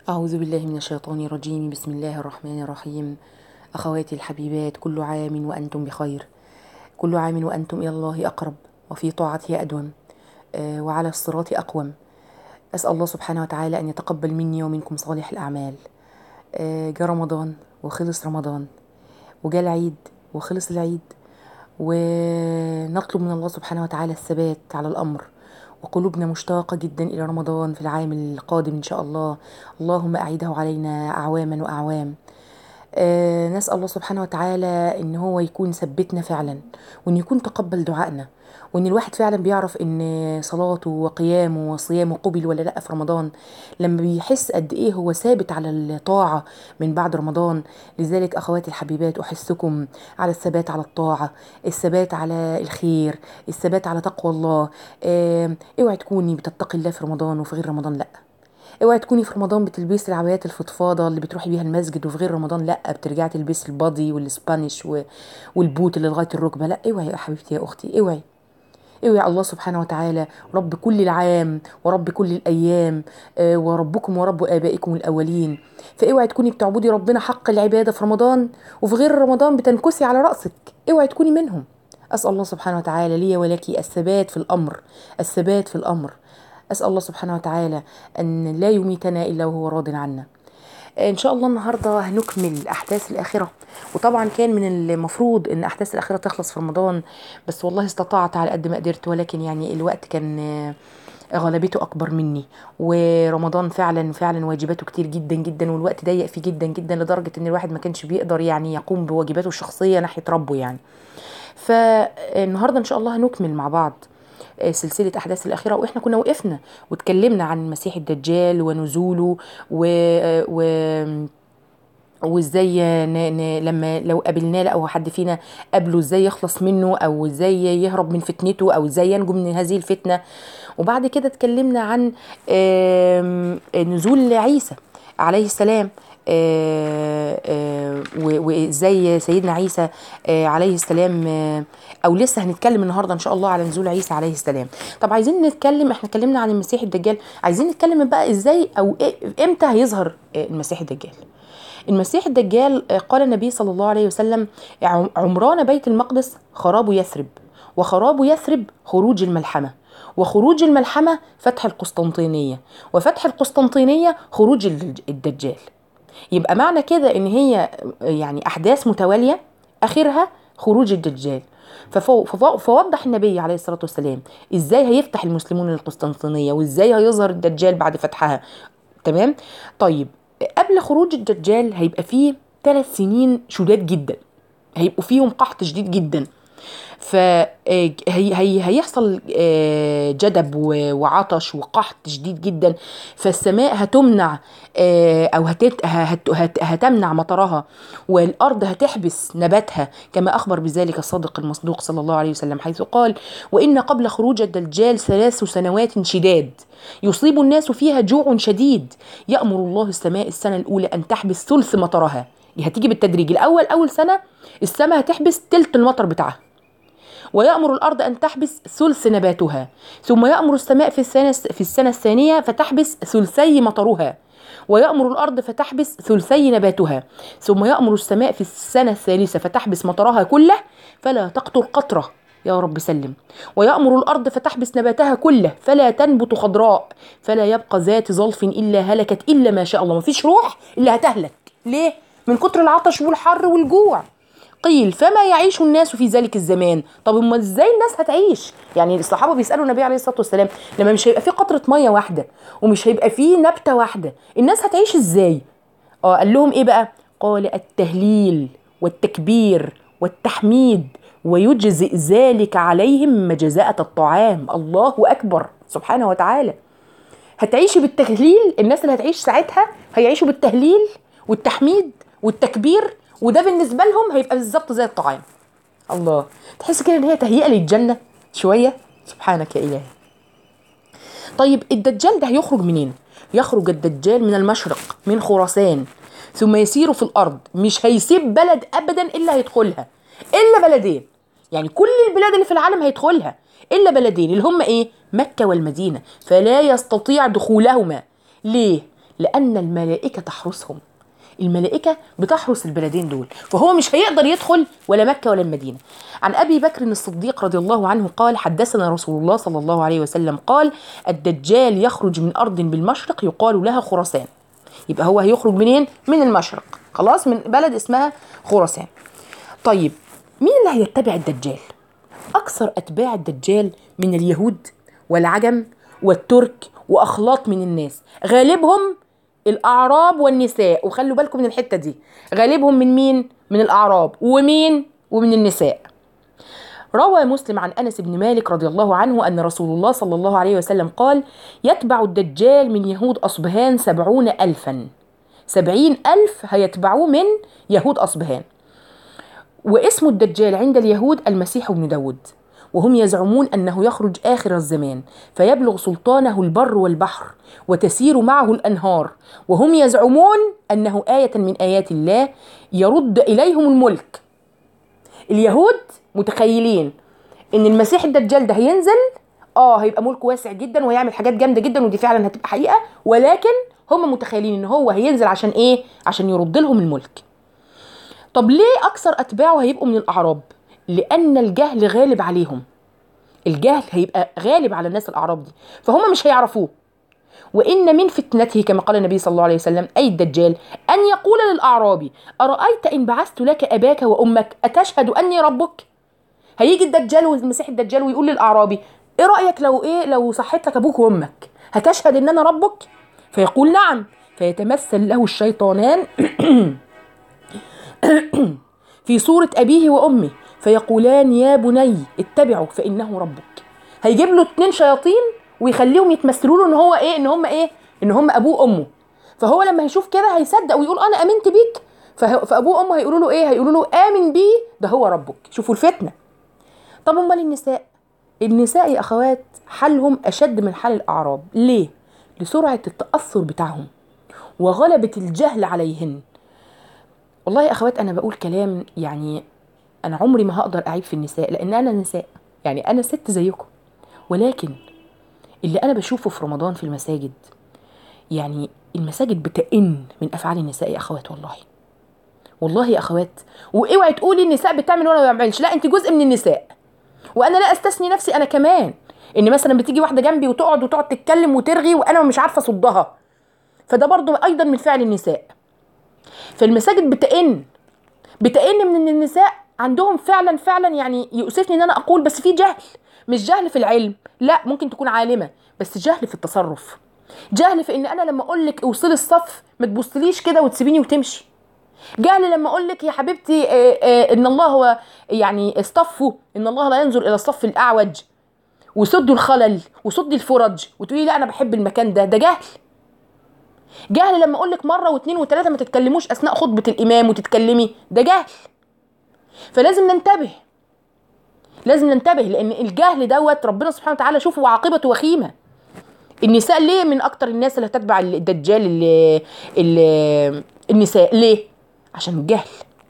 أعوذ بالله من الشيطان الرجيم. بسم الله الرحمن الرحيم. أخواتي الحبيبات، كل عام وأنتم بخير، كل عام وأنتم إلى الله أقرب، وفي طاعته أدوم، وعلى الصراط أقوم. أسأل الله سبحانه وتعالى أن يتقبل مني ومنكم صالح الأعمال. جاء رمضان وخلص رمضان، وجاء العيد وخلص العيد، ونطلب من الله سبحانه وتعالى الثبات على الأمر، وقلوبنا مشتاقة جدا إلى رمضان في العام القادم إن شاء الله. اللهم أعيده علينا أعواما وأعوام. نسأل الله سبحانه وتعالى ان هو يكون ثبتنا فعلا، وان يكون تقبل دعائنا، وان الواحد فعلا بيعرف ان صلاته وقيامه وصيامه قبل ولا لا في رمضان لما بيحس قد ايه هو ثابت على الطاعة من بعد رمضان. لذلك اخواتي الحبيبات، احثكم على الثبات على الطاعة، الثبات على الخير، الثبات على تقوى الله. اوعي تكوني بتتقي الله في رمضان وفي غير رمضان لا. اوعي تكوني في رمضان بتلبسي العبايات الفضفاضه اللي بتروحي بيها المسجد، وفي غير رمضان لا بترجعي تلبسي البادي والسبانيش والبوت اللي لغايه الركبه. لا، اوعي يا حبيبتي يا اختي، اوعي. اوعي، الله سبحانه وتعالى رب كل العام ورب كل الايام، وربكم ورب ابائكم الاولين. فاوعي تكوني بتعبدي ربنا حق العباده في رمضان، وفي غير رمضان بتنكسي على راسك. اوعي تكوني منهم. اسال الله سبحانه وتعالى لي ولك الثبات في الامر، الثبات في الامر. أسأل الله سبحانه وتعالى أن لا يميتنا إلا وهو راض عنا. إن شاء الله النهاردة هنكمل أحداث الآخرة. وطبعا كان من المفروض أن أحداث الآخرة تخلص في رمضان، بس والله استطعت على قد ما قدرت، ولكن يعني الوقت كان غلبته أكبر مني. ورمضان فعلا فعلا واجباته كتير جدا جدا، والوقت ضيق فيه جدا جدا، لدرجة أن الواحد ما كانش بيقدر يعني يقوم بواجباته الشخصية ناحية ربه يعني. فالنهاردة إن شاء الله هنكمل مع بعض سلسلة أحداث الآخرة. وإحنا كنا وقفنا واتكلمنا عن المسيح الدجال ونزوله و... و... وازاي لما لو قابلناه او حد فينا قابله ازاي يخلص منه، او ازاي يهرب من فتنته، او ازاي ينجو من هذه الفتنة. وبعد كده اتكلمنا عن نزول عيسى عليه السلام، وازاي سيدنا عيسى عليه السلام، او لسه هنتكلم النهارده ان شاء الله على نزول عيسى عليه السلام. طب عايزين نتكلم، احنا اتكلمنا عن المسيح الدجال، عايزين نتكلم بقى ازاي او امتى هيظهر المسيح الدجال. المسيح الدجال قال النبي صلى الله عليه وسلم: عمران بيت المقدس خراب يثرب، وخراب يثرب خروج الملحمة، وخروج الملحمة فتح القسطنطينية، وفتح القسطنطينية خروج الدجال. يبقى معنى كده ان هي يعني احداث متوالية اخرها خروج الدجال. فوضح النبي عليه الصلاة والسلام ازاي هيفتح المسلمون القسطنطينية، وازاي هيظهر الدجال بعد فتحها. تمام. طيب، قبل خروج الدجال هيبقى فيه 3 سنين شداد جدا، هيبقوا فيهم قحط شديد جدا. فهيحصل جدب وعطش وقحط شديد جدا. فالسماء هتمنع، او هتمنع مطرها، والارض هتحبس نباتها، كما اخبر بذلك الصادق المصدوق صلى الله عليه وسلم، حيث قال: وان قبل خروج الدجال 3 سنوات شداد يصيب الناس فيها جوع شديد، يأمر الله السماء السنة الأولى أن تحبس ثلث مطرها. دي هتيجي بالتدريج. الأول أول سنة السماء هتحبس تلت المطر بتاعها، ويأمر الأرض أن تحبس ثلث نباتها، ثم يأمر السماء في السنة الثانية فتحبس ثلثي مطرها، ويأمر الأرض فتحبس ثلثي نباتها، ثم يأمر السماء في السنة الثالثة فتحبس مطرها كله فلا تقطر قطرة، يا رب سلم. ويأمر الأرض فتحبس نباتها كله فلا تنبت خضراء، فلا يبقى ذات ظلف إلا هلكت إلا ما شاء الله. مفيش روح إلا هتهلك. ليه؟ من كتر العطش والحر والجوع. قيل: فما يعيش الناس في ذلك الزمان؟ طب امال ازاي الناس هتعيش؟ يعني الصحابه بيسالوا النبي عليه الصلاه والسلام: لما مش هيبقى في قطره ميه واحده، ومش هيبقى في نبته واحده، الناس هتعيش ازاي؟ قال لهم ايه بقى؟ قال: التهليل والتكبير والتحميد، ويجزئ ذلك عليهم مجزاءة الطعام. الله اكبر سبحانه وتعالى. هتعيشي بالتهليل، الناس اللي هتعيش ساعتها هيعيشوا بالتهليل والتحميد والتكبير، وده بالنسبه لهم هيبقى بالظبط زي الطعام. الله، تحس كده ان هي تهيئه للجنه شويه. سبحانك يا الهي. طيب، الدجال ده هيخرج منين؟ يخرج الدجال من المشرق، من خراسان، ثم يسير في الارض، مش هيسيب بلد ابدا الا هيدخلها، الا بلدين. يعني كل البلاد اللي في العالم هيدخلها الا بلدين، اللي هم ايه؟ مكه والمدينه، فلا يستطيع دخولهما. ليه؟ لأن الملائكة تحرسهم. الملائكة بتحرس البلدين دول، فهو مش هيقدر يدخل ولا مكة ولا المدينة. عن أبي بكر الصديق رضي الله عنه قال: حدثنا رسول الله صلى الله عليه وسلم قال: الدجال يخرج من أرض بالمشرق يقال لها خراسان. يبقى هو هيخرج منين؟ من المشرق، خلاص، من بلد اسمها خراسان. طيب مين اللي هيتبع الدجال؟ أكثر أتباع الدجال من اليهود والعجم والترك وأخلاط من الناس، غالبهم الأعراب والنساء. وخلوا بالكم من الحتة دي، غالبهم من مين؟ من الأعراب ومن النساء. روى مسلم عن أنس بن مالك رضي الله عنه أن رسول الله صلى الله عليه وسلم قال: يتبع الدجال من يهود أصبهان 70,000. 70,000 هيتبعوه من يهود أصبهان. واسم الدجال عند اليهود المسيح ابن داود، وهم يزعمون أنه يخرج آخر الزمان فيبلغ سلطانه البر والبحر وتسير معه الأنهار، وهم يزعمون أنه آية من آيات الله يرد إليهم الملك. اليهود متخيلين ان المسيح الدجال ده هينزل، هيبقى ملك واسع جدا وهيعمل حاجات جامده جدا، ودي فعلا هتبقى حقيقه، ولكن هم متخيلين ان هو هينزل عشان ايه؟ عشان يرد لهم الملك. طب ليه اكثر اتباعه هيبقوا من الاعراب؟ لان الجهل غالب عليهم. الجهل هيبقى غالب على الناس الاعراب دي، فهم مش هيعرفوه. وإن من فتنته كما قال النبي صلى الله عليه وسلم أي الدجال أن يقول للأعرابي: أرأيت إن بعثت لك أباك وأمك أتشهد أني ربك؟ هيجي الدجال والمسيح الدجال ويقول للأعرابي: إيه رأيك لو صحيت لك أبوك وأمك هتشهد إن أنا ربك؟ فيقول: نعم. فيتمثل له الشيطانان في صورة أبيه وأمه فيقولان: يا بني اتبعوا فإنه ربك. هيجيب له 2 شياطين ويخليهم يتمثلوا له ان هم ابوه وامه. فهو لما هيشوف كده هيصدق ويقول: انا امنت بيك. فابوه وامه هيقولوا له ايه؟ هيقولوا له: امن بيه، ده هو ربك. شوفوا الفتنه. طب امال النساء؟ النساء يا اخوات حالهم اشد من حال الاعراب. ليه؟ لسرعه التاثر بتاعهم وغلبه الجهل عليهن. والله يا اخوات انا بقول كلام، يعني انا عمري ما هقدر اعيب في النساء لان انا نساء، يعني انا ست زيكم، ولكن اللي انا بشوفه في رمضان في المساجد، يعني المساجد بتئن من افعال النساء يا اخوات. والله يا اخوات، واوعي تقولي النساء بتعمل وانا ما بعملش، لا، انت جزء من النساء، وانا لا استثني نفسي انا كمان. ان مثلا بتيجي واحده جنبي وتقعد تتكلم وترغي وانا مش عارفه اصدها، فده برضو ايضا من فعل النساء. فالمساجد بتئن من ان النساء عندهم فعلا يعني يؤسفني ان انا اقول، بس في جهل. مش جهل في العلم، لا، ممكن تكون عالمه، بس جهل في التصرف. جهل في ان انا لما اقول لك اوصلي الصف ما تبصليش كده وتسيبيني وتمشي. جهل لما اقول لك يا حبيبتي ان الله هو يعني اصطفوا، ان الله لا ينظر الى الصف الاعوج، وسدوا الخلل وسدوا الفرج، وتقولي لا انا بحب المكان ده جهل. جهل لما اقول لك مره واثنين وثلاثه ما تتكلموش اثناء خطبه الامام وتتكلمي، ده جهل. فلازم ننتبه، لان الجهل دوت ربنا سبحانه وتعالى شوفوا عاقبته وخيمه. النساء ليه من اكتر الناس اللي هتتبع الدجال؟ النساء ليه؟ عشان الجهل.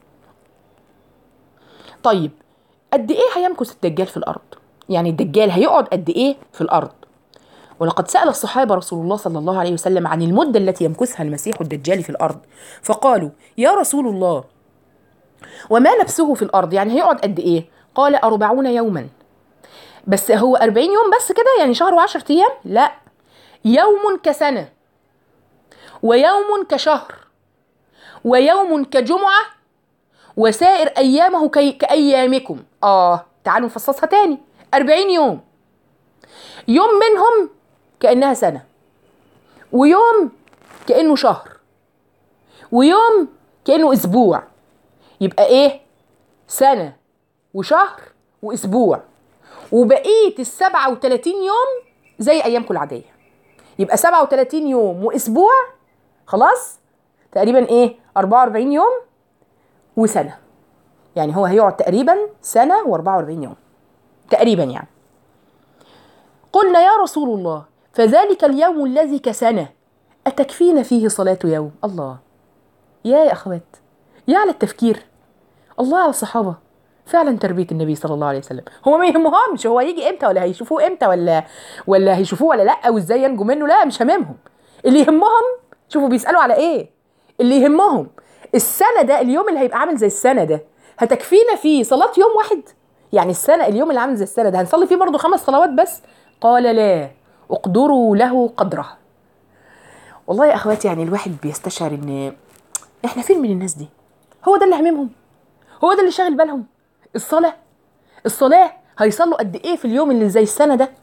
طيب قد ايه هيمكث الدجال في الارض؟ يعني الدجال هيقعد قد ايه في الارض؟ ولقد سأل الصحابة رسول الله صلى الله عليه وسلم عن المدة التي يمكثها المسيح الدجال في الارض، فقالوا: يا رسول الله وما لبسه في الارض؟ يعني هيقعد قد ايه؟ قال: 40 يوما. بس هو 40 يوم بس كده؟ يعني شهر و10 ايام؟ لا، يوم كسنة، ويوم كشهر، ويوم كجمعة، وسائر أيامه كأيامكم. تعالوا نفصصها تاني. 40 يوم، يوم منهم كأنها سنة، ويوم كأنه شهر، ويوم كأنه أسبوع. يبقى إيه؟ سنة وشهر وأسبوع، وبقية 37 يوم زي أيامكم العادية. يبقى 37 يوم وأسبوع، خلاص، تقريبا إيه؟ 44 يوم وسنة. يعني هو هيقعد تقريبا سنة و44 يوم تقريبا يعني. قلنا: يا رسول الله فذلك اليوم الذي كسنة أتكفينا فيه صلاة يوم؟ الله، يا أخوات، يا على التفكير، الله على الصحابة، فعلا تربية النبي صلى الله عليه وسلم. هو ما يهمهمش هو هيجي امتى، ولا هيشوفوه امتى، ولا هيشوفوه ولا لا، وازاي ينجوا منه، لا، مش هممهم. اللي يهمهم شوفوا بيسألوا على ايه. اللي يهمهم السنة ده، اليوم اللي هيبقى عامل زي السنة ده هتكفينا فيه صلاة يوم واحد؟ يعني السنة، اليوم اللي عامل زي السنة ده هنصلي فيه برضو 5 صلوات بس؟ قال لا، اقدروا له قدره. والله يا اخواتي يعني الواحد بيستشعر ان احنا فين من الناس دي. هو ده اللي هممهم؟ هو ده اللي شاغل بالهم؟ الصلاة. الصلاة هيصلوا قد ايه في اليوم اللي زي السنة ده؟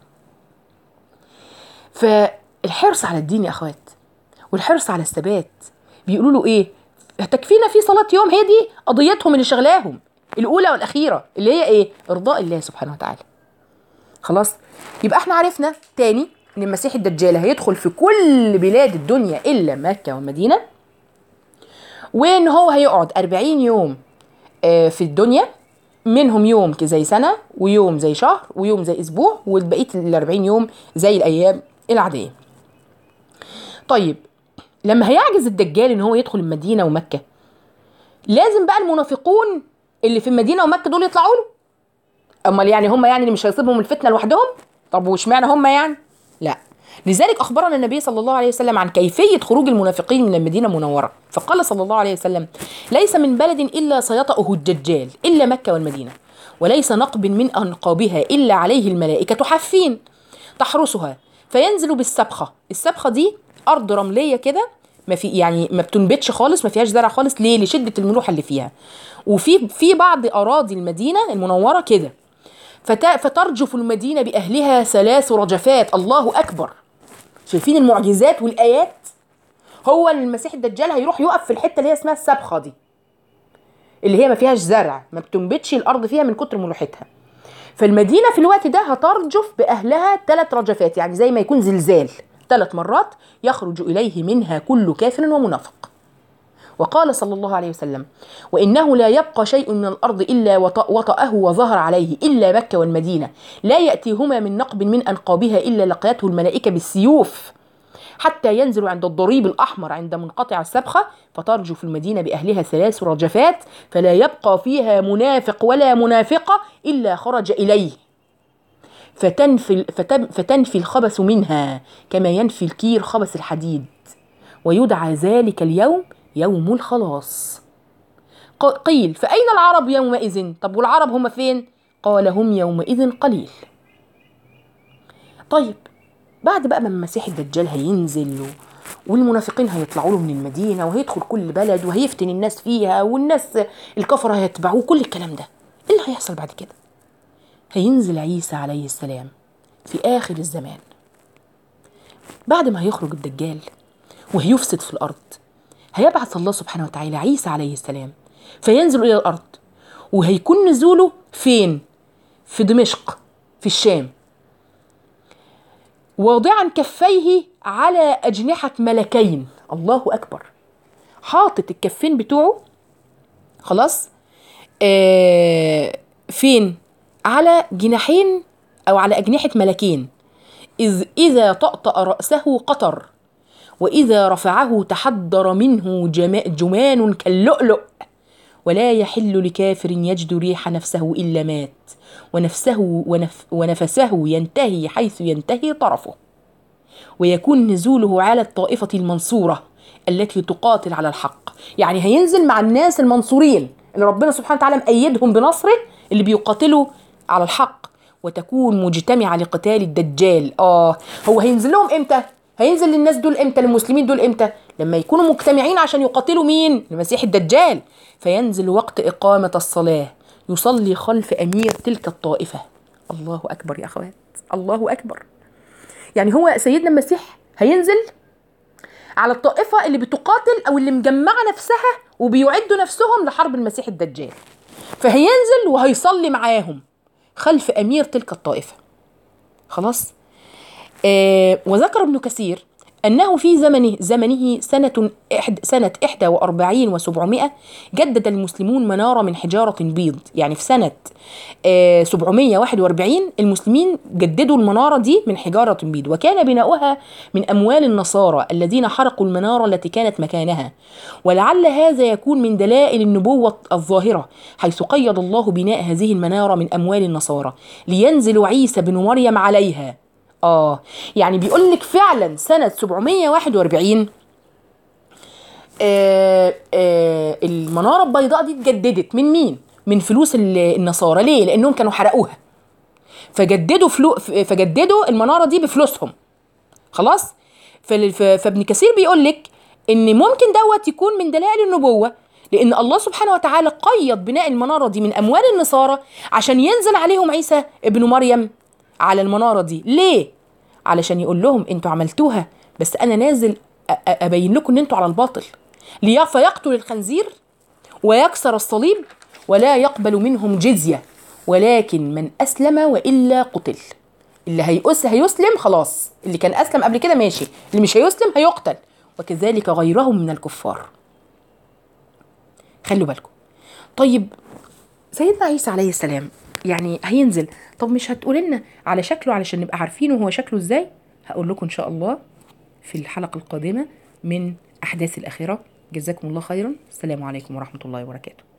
فالحرص على الدين يا اخوات، والحرص على الثبات. بيقولوا له ايه؟ هتكفينا في صلاة يوم. هي دي قضيتهم اللي شغلاهم الاولى والاخيرة، اللي هي ايه؟ ارضاء الله سبحانه وتعالى. خلاص، يبقى احنا عرفنا تاني ان المسيح الدجال هيدخل في كل بلاد الدنيا الا مكة والمدينة، وان هو هيقعد 40 يوم في الدنيا، منهم يوم زي سنة، ويوم زي شهر، ويوم زي اسبوع، والبقية ال40 يوم زي الايام العادية. طيب لما هيعجز الدجال ان هو يدخل المدينة ومكة، لازم بقى المنافقون اللي في المدينة ومكة دول يطلعوا له. امال يعني هم يعني اللي مش هيصيبهم الفتنة لوحدهم؟ طب واشمعنى هم يعني؟ لا. لذلك اخبرنا النبي صلى الله عليه وسلم عن كيفية خروج المنافقين من المدينة المنورة، فقال صلى الله عليه وسلم: ليس من بلد الا سيطأه الدجال الا مكة والمدينة، وليس نقب من انقابها الا عليه الملائكة حافين تحرسها، فينزل بالسبخة. السبخة دي ارض رملية كده، ما في يعني ما بتنبتش خالص، ما فيهاش زرع خالص. ليه؟ لشدة الملوحة اللي فيها. وفي بعض اراضي المدينة المنورة كده، فترجف المدينة بأهلها 3 رجفات. الله أكبر. شايفين المعجزات والآيات؟ هو المسيح الدجال هيروح يقف في الحتة اللي هي اسمها السبخة دي، اللي هي ما فيهاش زرع، ما بتنبتش الأرض فيها من كتر ملوحتها. فالمدينة في الوقت ده هترجف بأهلها 3 رجفات، يعني زي ما يكون زلزال 3 مرات، يخرج إليه منها كل كافر ومنافق. وقال صلى الله عليه وسلم: وإنه لا يبقى شيء من الأرض إلا وطأه وظهر عليه إلا مكة والمدينة، لا يأتيهما من نقب من أنقابها إلا لقيته الملائكة بالسيوف، حتى ينزل عند الضريب الأحمر عند منقطع السبخة، فترجف المدينة بأهلها 3 رجفات، فلا يبقى فيها منافق ولا منافقة إلا خرج إليه، فتنفي الخبث منها كما ينفي الكير خبث الحديد، ويدعى ذلك اليوم يوم الخلاص. قيل: فأين العرب يومئذ؟ طب والعرب هم فين؟ قال: هم يومئذ قليل. طيب بعد بقى ما المسيح الدجال هينزل والمنافقين هيطلعوا له من المدينة، وهيدخل كل بلد وهيفتن الناس فيها، والناس الكفرة هيتبعوه، كل الكلام ده، ايه اللي هيحصل بعد كده؟ هينزل عيسى عليه السلام في آخر الزمان، بعد ما هيخرج الدجال وهيفسد في الأرض، هيبعث الله سبحانه وتعالى عيسى عليه السلام فينزل إلى الأرض. وهيكون نزوله فين؟ في دمشق في الشام، واضعا كفيه على أجنحة ملكين. الله أكبر. حاطط الكفين بتوعه، خلاص، فين؟ على جناحين أو على أجنحة ملكين. إذا طأطأ رأسه قطر، وإذا رفعه تحدر منه جمان كاللؤلؤ، ولا يحل لكافر يجد ريح نفسه إلا مات، ونفسه ينتهي حيث ينتهي طرفه. ويكون نزوله على الطائفة المنصورة التي تقاتل على الحق، يعني هينزل مع الناس المنصورين اللي ربنا سبحانه وتعالى مأيدهم بنصره، اللي بيقاتلوا على الحق، وتكون مجتمعة لقتال الدجال. هو هينزل لهم امتى؟ هينزل للناس دول امتى؟ للمسلمين دول امتى؟ لما يكونوا مجتمعين عشان يقاتلوا مين؟ المسيح الدجال. فينزل وقت إقامة الصلاة، يصلي خلف أمير تلك الطائفة. الله أكبر يا أخوات، الله أكبر. يعني هو سيدنا المسيح هينزل على الطائفة اللي بتقاتل أو اللي مجمعة نفسها وبيعدوا نفسهم لحرب المسيح الدجال، فهينزل وهيصلي معاهم خلف أمير تلك الطائفة. خلاص. وذكر ابن كثير أنه في زمنه سنة 41 و700 جدد المسلمون منارة من حجارة بيض. يعني في سنة 741 المسلمين جددوا المنارة دي من حجارة بيض، وكان بناؤها من أموال النصارى الذين حرقوا المنارة التي كانت مكانها. ولعل هذا يكون من دلائل النبوة الظاهرة، حيث قيد الله بناء هذه المنارة من أموال النصارى لينزل عيسى بن مريم عليها. يعني بيقول لك فعلا سنة 741 المنارة البيضاء دي اتجددت من مين؟ من فلوس النصارى. ليه؟ لأنهم كانوا حرقوها، فجددوا المنارة دي بفلوسهم. خلاص. فابن كثير بيقول لك ان ممكن دوت يكون من دلائل النبوة، لان الله سبحانه وتعالى قيد بناء المنارة دي من اموال النصارى عشان ينزل عليهم عيسى ابن مريم على المنارة دي. ليه؟ علشان يقول لهم انتوا عملتوها بس انا نازل ابين لكم ان انتوا على الباطل، فيقتل الخنزير ويكسر الصليب ولا يقبل منهم جزية، ولكن من أسلم وإلا قتل. اللي هيسلم خلاص، اللي كان أسلم قبل كده ماشي، اللي مش هيسلم هيقتل، وكذلك غيرهم من الكفار. خلوا بالكم. طيب سيدنا عيسى عليه السلام يعني هينزل، طب مش هتقول لنا على شكله علشان نبقى عارفينه هو شكله ازاي؟ هقول لكم ان شاء الله في الحلقة القادمة من أحداث الآخرة. جزاكم الله خيرا. السلام عليكم ورحمة الله وبركاته.